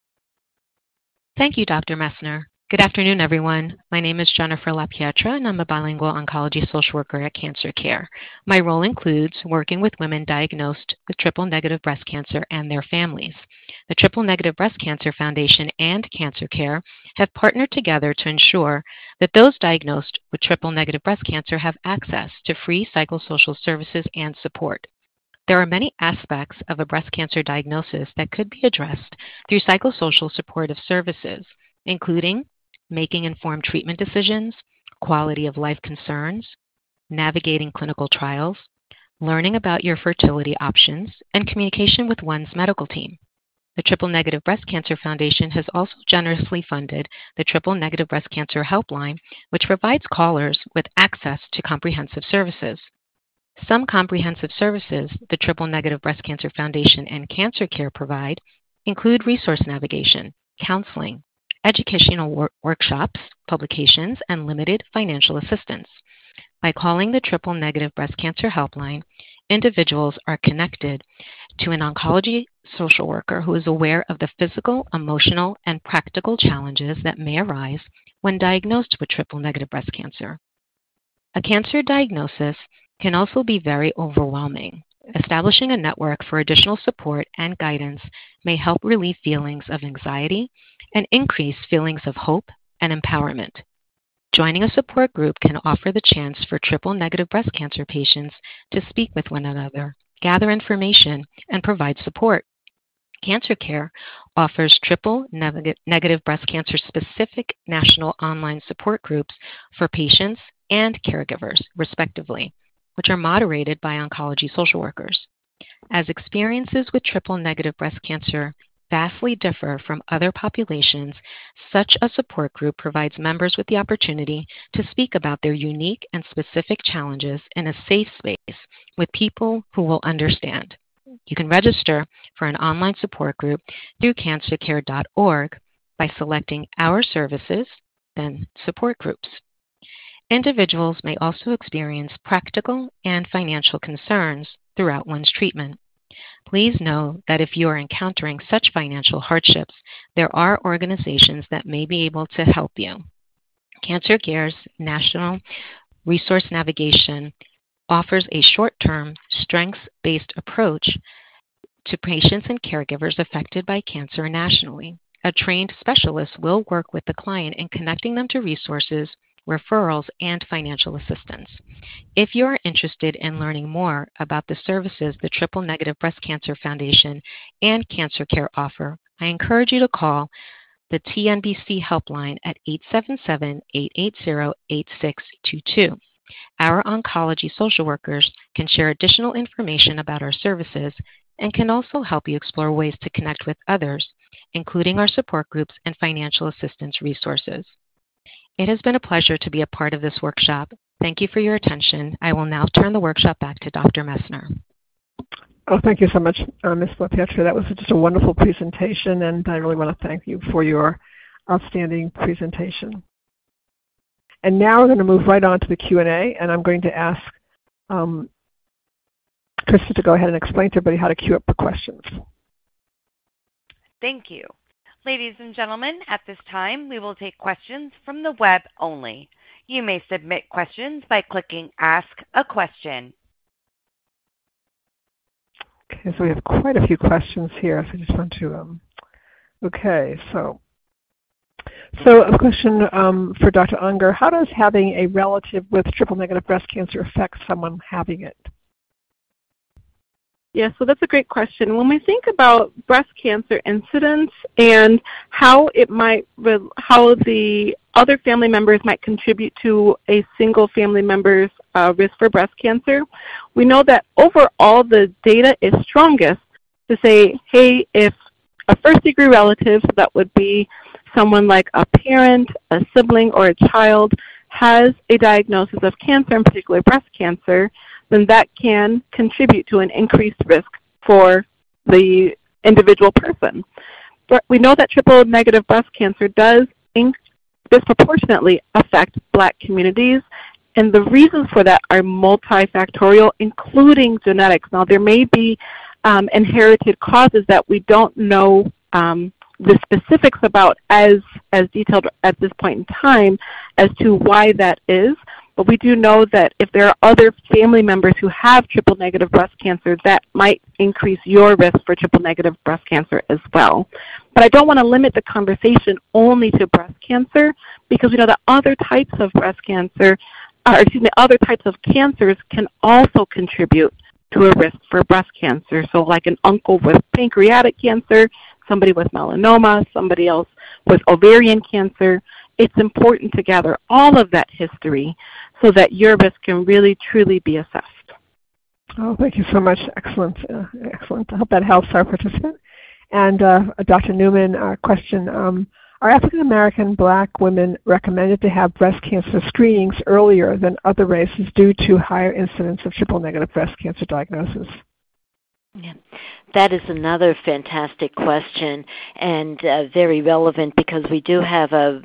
Thank you, Doctor Messner. Good afternoon, everyone. My name is Jennifer LaPietra, and I'm a bilingual oncology social worker at Cancer Care. My role includes working with women diagnosed with triple-negative breast cancer and their families. The Triple-Negative Breast Cancer Foundation and Cancer Care have partnered together to ensure that those diagnosed with triple-negative breast cancer have access to free psychosocial services and support. There are many aspects of a breast cancer diagnosis that could be addressed through psychosocial supportive services, including making informed treatment decisions, quality of life concerns, navigating clinical trials, learning about your fertility options, and communication with one's medical team. The Triple-Negative Breast Cancer Foundation has also generously funded the Triple-Negative Breast Cancer Helpline, which provides callers with access to comprehensive services. Some comprehensive services the Triple-Negative Breast Cancer Foundation and Cancer Care provide include resource navigation, counseling, educational wor- workshops, publications, and limited financial assistance. By calling the Triple-Negative Breast Cancer Helpline, individuals are connected to an oncology social worker who is aware of the physical, emotional, and practical challenges that may arise when diagnosed with triple-negative breast cancer. A cancer diagnosis can also be very overwhelming. Establishing a network for additional support and guidance may help relieve feelings of anxiety and increase feelings of hope and empowerment. Joining a support group can offer the chance for triple-negative breast cancer patients to speak with one another, gather information, and provide support. Cancer Care offers triple-negative breast cancer-specific national online support groups for patients and caregivers, respectively, which are moderated by oncology social workers. As experiences with triple-negative breast cancer vastly differ from other populations, such a support group provides members with the opportunity to speak about their unique and specific challenges in a safe space with people who will understand. You can register for an online support group through cancer care dot org by selecting Our Services, then Support Groups. Individuals may also experience practical and financial concerns throughout one's treatment. Please know that if you are encountering such financial hardships, there are organizations that may be able to help you. Cancer Care's National Resource Navigation offers a short-term, strengths-based approach to patients and caregivers affected by cancer nationally. A trained specialist will work with the client in connecting them to resources, referrals, and financial assistance. If you are interested in learning more about the services the Triple-Negative Breast Cancer Foundation and Cancer Care offer, I encourage you to call the T N B C helpline at eight seven seven, eight eight zero, eight six two two. Our oncology social workers can share additional information about our services and can also help you explore ways to connect with others, including our support groups and financial assistance resources. It has been a pleasure to be a part of this workshop. Thank you for your attention. I will now turn the workshop back to Doctor Messner. Oh, thank you so much, uh, Miz LaPietra. That was just a wonderful presentation, and I really want to thank you for your outstanding presentation. And now we're going to move right on to the Q and A, and I'm going to ask um, Krista to go ahead and explain to everybody how to queue up for questions. Thank you. Ladies and gentlemen, at this time, we will take questions from the web only. You may submit questions by clicking Ask a Question. Okay, so we have quite a few questions here, so I just want to, um, okay, so, so a question um, for Doctor Unger. How does having a relative with triple-negative breast cancer affect someone having it? Yeah, so that's a great question. When we think about breast cancer incidence and how it might, how the other family members might contribute to a single family member's uh, risk for breast cancer, we know that overall the data is strongest to say, hey, if a first-degree relative, so that would be someone like a parent, a sibling, or a child, has a diagnosis of cancer, in particular breast cancer, then that can contribute to an increased risk for the individual person. But we know that triple-negative breast cancer does disproportionately affect Black communities, and the reasons for that are multifactorial, including genetics. Now, there may be um, inherited causes that we don't know um, the specifics about as, as detailed at this point in time as to why that is. But we do know that if there are other family members who have triple-negative breast cancer, that might increase your risk for triple-negative breast cancer as well. But I don't want to limit the conversation only to breast cancer, because we know that other types of breast cancer, or excuse me, other types of cancers can also contribute to a risk for breast cancer. So like an uncle with pancreatic cancer, somebody with melanoma, somebody else with ovarian cancer. It's important to gather all of that history so that your risk can really, truly be assessed. Oh, thank you so much. Excellent. Uh, excellent. I hope that helps our participant. And uh, Doctor Newman, uh, question, um, are African American Black women recommended to have breast cancer screenings earlier than other races due to higher incidence of triple-negative breast cancer diagnosis? Yeah. That is another fantastic question, and uh, very relevant, because we do have a,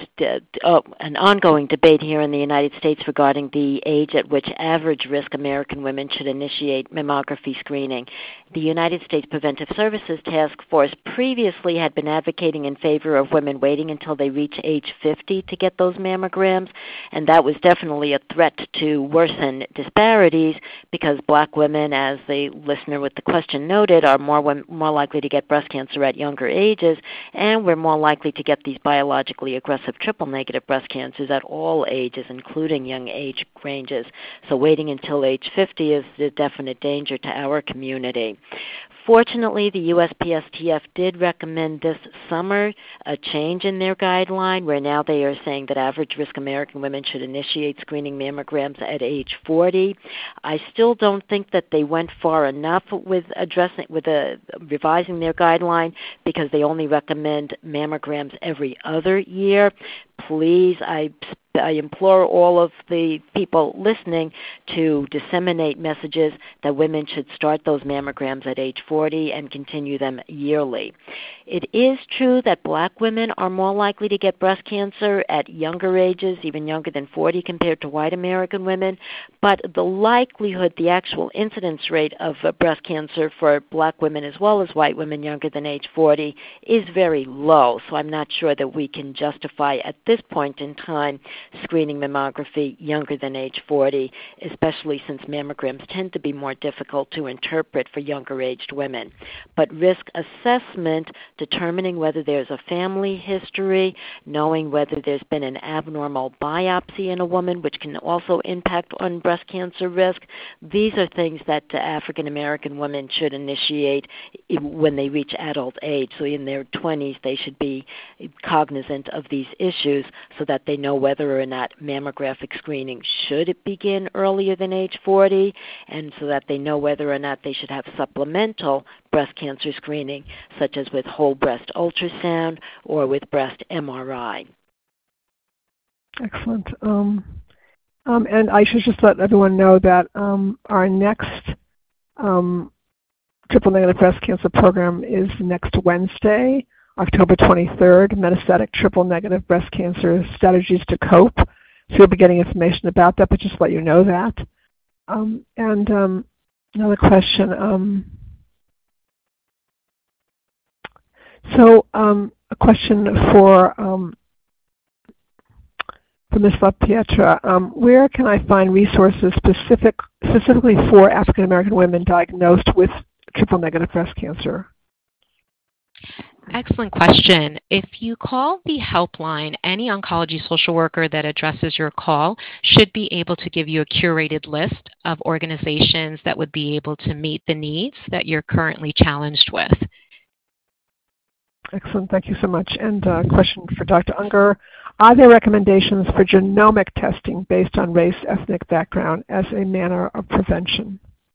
uh, an ongoing debate here in the United States regarding the age at which average risk American women should initiate mammography screening. The United States Preventive Services Task Force previously had been advocating in favor of women waiting until they reach age fifty to get those mammograms, and that was definitely a threat to worsen disparities, because Black women, as the listener with the question noted, are more more likely to get breast cancer at younger ages, and we're more likely to get these biologically aggressive triple-negative breast cancers at all ages, including young age ranges. So waiting until age fifty is a definite danger to our community. Fortunately, the U S P S T F did recommend this summer a change in their guideline, where now they are saying that average risk American women should initiate screening mammograms at age forty. I still don't think that they went far enough with addressing, with a, revising their guideline, because they only recommend mammograms every other year. Please, I I implore all of the people listening to disseminate messages that women should start those mammograms at age forty and continue them yearly. It is true that Black women are more likely to get breast cancer at younger ages, even younger than forty, compared to white American women, but the likelihood, the actual incidence rate of breast cancer for Black women as well as white women younger than age forty is very low. So I'm not sure that we can justify at this point in time screening mammography younger than age forty, especially since mammograms tend to be more difficult to interpret for younger-aged women. But risk assessment, determining whether there's a family history, knowing whether there's been an abnormal biopsy in a woman, which can also impact on breast cancer risk, these are things that uh, African-American women should initiate when they reach adult age. So in their twenties, they should be cognizant of these issues so that they know whether or not mammographic screening should begin earlier than age forty, and so that they know whether or not they should have supplemental breast cancer screening, such as with whole breast ultrasound or with breast M R I. Excellent. Um, um, and I should just let everyone know that um, our next um, triple-negative breast cancer program is next Wednesday, October twenty-third, Metastatic Triple-Negative Breast Cancer Strategies to Cope. So you'll be getting information about that, but just let you know that. Um, and um, another question. Um, so um, a question for, um, for Miz LaPietra. Um, where can I find resources specific, specifically for African American women diagnosed with triple-negative breast cancer? Excellent question. If you call the helpline, any oncology social worker that addresses your call should be able to give you a curated list of organizations that would be able to meet the needs that you're currently challenged with. Excellent. Thank you so much. And a uh, question for Doctor Unger. Are there recommendations for genomic testing based on race, ethnic background as a manner of prevention?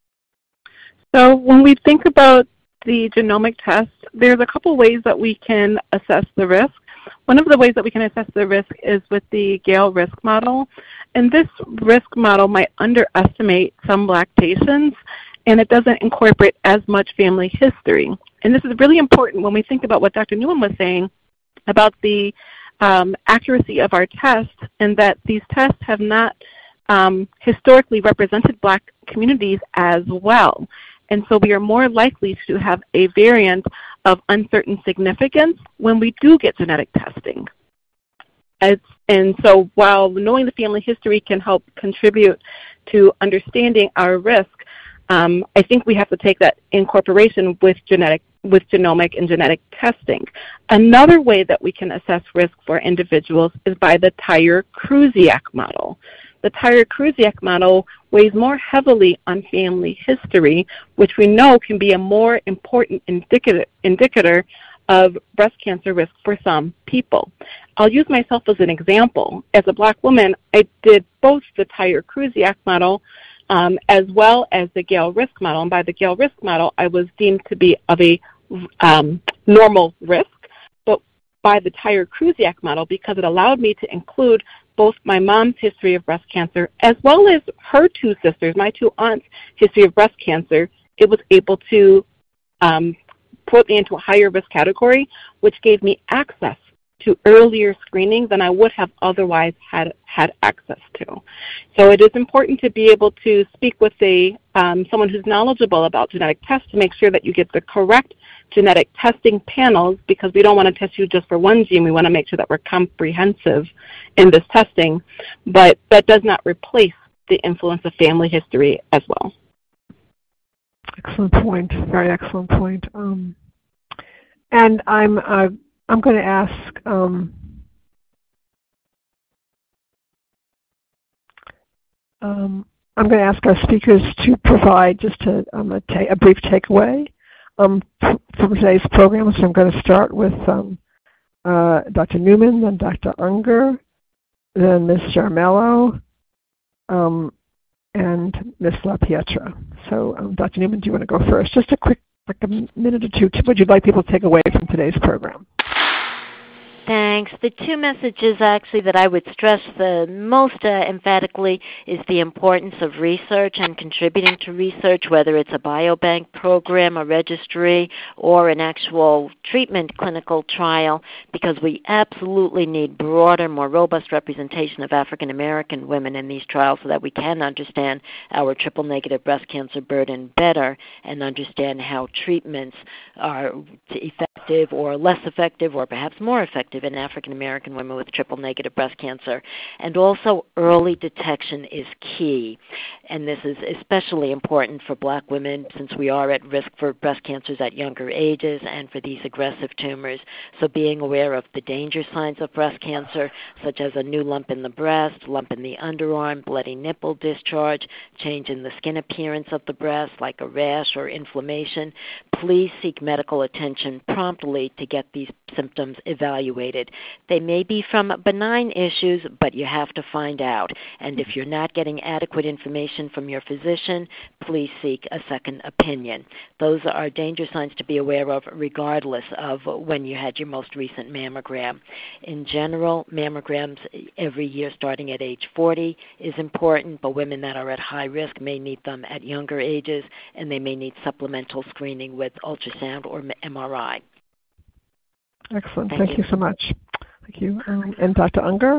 So when we think about the genomic test, there's a couple ways that we can assess the risk. One of the ways that we can assess the risk is with the Gale risk model. And this risk model might underestimate some Black patients, and it doesn't incorporate as much family history. And this is really important when we think about what Doctor Newman was saying about the um, accuracy of our tests, and that these tests have not um, historically represented Black communities as well. And so we are more likely to have a variant of uncertain significance when we do get genetic testing. It's, and so while knowing the family history can help contribute to understanding our risk, um, I think we have to take that incorporation with genetic, with genomic and genetic testing. Another way that we can assess risk for individuals is by the Thayer-Krusiak model. The Thayer-Krusiak model weighs more heavily on family history, which we know can be a more important indicator, indicator of breast cancer risk for some people. I'll use myself as an example. As a Black woman, I did both the Thayer-Krusiak model um, as well as the Gale risk model. And by the Gale risk model, I was deemed to be of a um, normal risk. But by the Thayer-Krusiak model, because it allowed me to include both my mom's history of breast cancer as well as her two sisters, my two aunts' history of breast cancer, it was able to um, put me into a higher risk category, which gave me access to earlier screening than I would have otherwise had had access to. So it is important to be able to speak with a um, someone who's knowledgeable about genetic tests to make sure that you get the correct genetic testing panels, because we don't want to test you just for one gene. We want to make sure that we're comprehensive in this testing, but that does not replace the influence of family history as well. Excellent point. Very excellent point. Um, and I'm uh, I'm going to ask um, um, I'm going to ask our speakers to provide just a, um, a, ta- a brief takeaway um, from today's program. So I'm going to start with um, uh, Doctor Newman, then Doctor Unger, then Miz Jarmello, um, and Miz LaPietra. So um, Doctor Newman, do you want to go first? Just a quick, like a minute or two. What would you like people to take away from today's program? Thanks. The two messages actually that I would stress the most uh, emphatically is the importance of research and contributing to research, whether it's a biobank program, a registry, or an actual treatment clinical trial, because we absolutely need broader, more robust representation of African American women in these trials so that we can understand our triple-negative breast cancer burden better and understand how treatments are effective or less effective or perhaps more effective in African American women with triple negative breast cancer. And also early detection is key. And this is especially important for Black women since we are at risk for breast cancers at younger ages and for these aggressive tumors. So being aware of the danger signs of breast cancer, such as a new lump in the breast, lump in the underarm, bloody nipple discharge, change in the skin appearance of the breast like a rash or inflammation, please seek medical attention promptly to get these symptoms evaluated. They may be from benign issues, but you have to find out. And if you're not getting adequate information from your physician, please seek a second opinion. Those are danger signs to be aware of regardless of when you had your most recent mammogram. In general, mammograms every year starting at age forty is important, but women that are at high risk may need them at younger ages, and they may need supplemental screening with ultrasound or M R I. Excellent. Thank, Thank you. you so much. Thank you. Um, and Doctor Unger?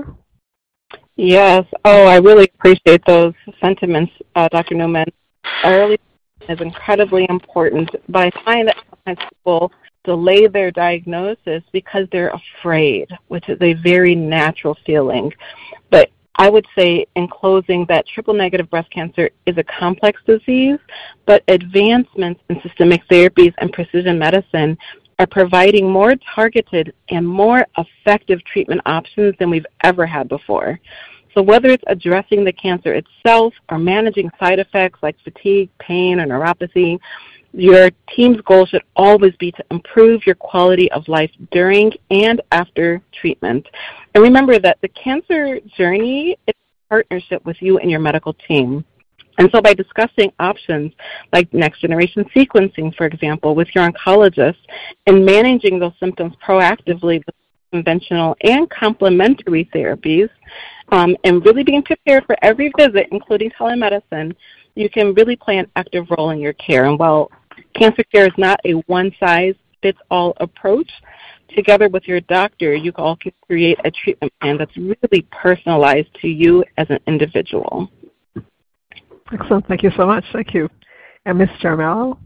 Yes. Oh, I really appreciate those sentiments, uh, Doctor Newman. Early is incredibly important, but I find that sometimes people delay their diagnosis because they're afraid, which is a very natural feeling. But I would say in closing that triple-negative breast cancer is a complex disease, but advancements in systemic therapies and precision medicine are providing more targeted and more effective treatment options than we've ever had before. So whether it's addressing the cancer itself or managing side effects like fatigue, pain, or neuropathy, your team's goal should always be to improve your quality of life during and after treatment. And remember that the cancer journey is a partnership with you and your medical team. And so by discussing options like next-generation sequencing, for example, with your oncologist and managing those symptoms proactively with conventional and complementary therapies, um, and really being prepared for every visit, including telemedicine, you can really play an active role in your care. And while cancer care is not a one-size-fits-all approach, together with your doctor, you all can create a treatment plan that's really personalized to you as an individual. Excellent. Thank you so much. Thank you. And Miz Jarmello?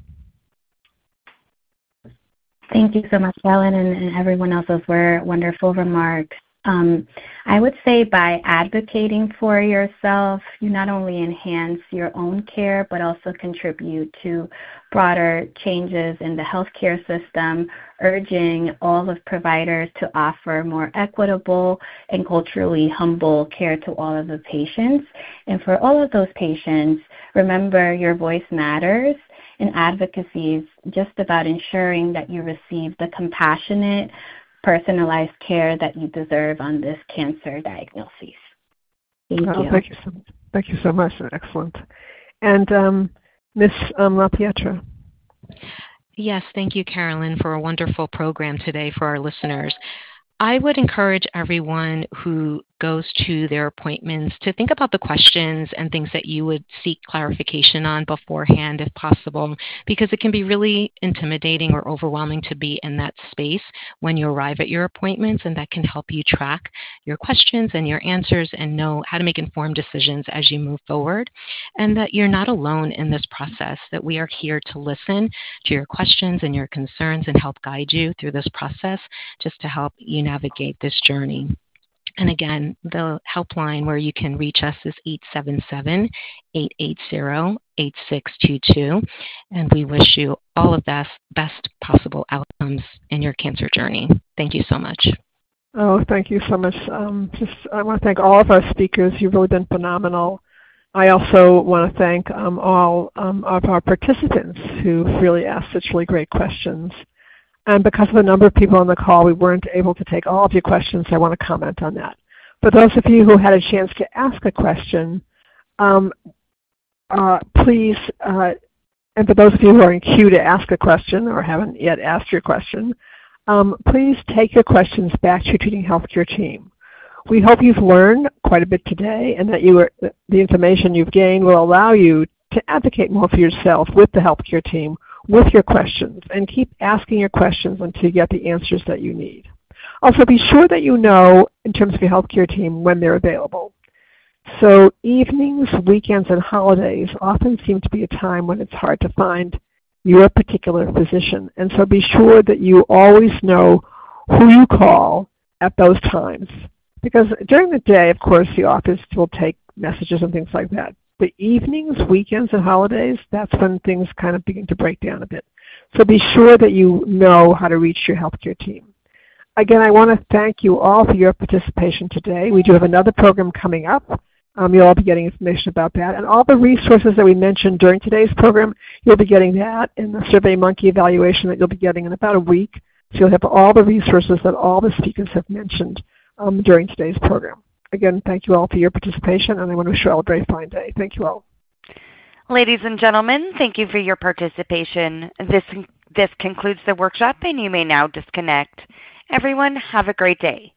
Thank you so much, Ellen, and, and everyone else. Those were wonderful remarks. Um, I would say by advocating for yourself, you not only enhance your own care, but also contribute to broader changes in the healthcare system, urging all of providers to offer more equitable and culturally humble care to all of the patients. And for all of those patients, remember your voice matters. And advocacy is just about ensuring that you receive the compassionate, personalized care that you deserve on this cancer diagnosis. Thank oh, you. Thank you so much. Thank you so much. Excellent. And um, Miz Um, LaPietra. Yes, thank you, Carolyn, for a wonderful program today for our listeners. I would encourage everyone who goes to their appointments to think about the questions and things that you would seek clarification on beforehand if possible, because it can be really intimidating or overwhelming to be in that space when you arrive at your appointments, and that can help you track your questions and your answers and know how to make informed decisions as you move forward, and that you're not alone in this process, that we are here to listen to your questions and your concerns and help guide you through this process just to help you navigate this journey. And again, the helpline where you can reach us is eight seven seven, eight eight zero, eight six two two. And we wish you all of the best possible outcomes in your cancer journey. Thank you so much. Oh, thank you so much. Um, just I want to thank all of our speakers. You've really been phenomenal. I also want to thank um, all um, of our participants who've really asked such really great questions. And because of the number of people on the call, we weren't able to take all of your questions. So I want to comment on that. For those of you who had a chance to ask a question, um, uh, please, uh, and for those of you who are in queue to ask a question or haven't yet asked your question, um, please take your questions back to your treating healthcare team. We hope you've learned quite a bit today, and that you are, the information you've gained will allow you to advocate more for yourself with the healthcare team with your questions, and keep asking your questions until you get the answers that you need. Also, be sure that you know, in terms of your healthcare team, when they're available. So evenings, weekends, and holidays often seem to be a time when it's hard to find your particular physician. And so be sure that you always know who you call at those times. Because during the day, of course, the office will take messages and things like that. The evenings, weekends, and holidays, that's when things kind of begin to break down a bit. So be sure that you know how to reach your healthcare team. Again, I want to thank you all for your participation today. We do have another program coming up. Um, you'll all be getting information about that. And all the resources that we mentioned during today's program, you'll be getting that in the SurveyMonkey evaluation that you'll be getting in about a week. So you'll have all the resources that all the speakers have mentioned um, during today's program. Again, thank you all for your participation, and I want to wish you all a very fine day. Thank you all. Ladies and gentlemen, thank you for your participation. This, this concludes the workshop, and you may now disconnect. Everyone, have a great day.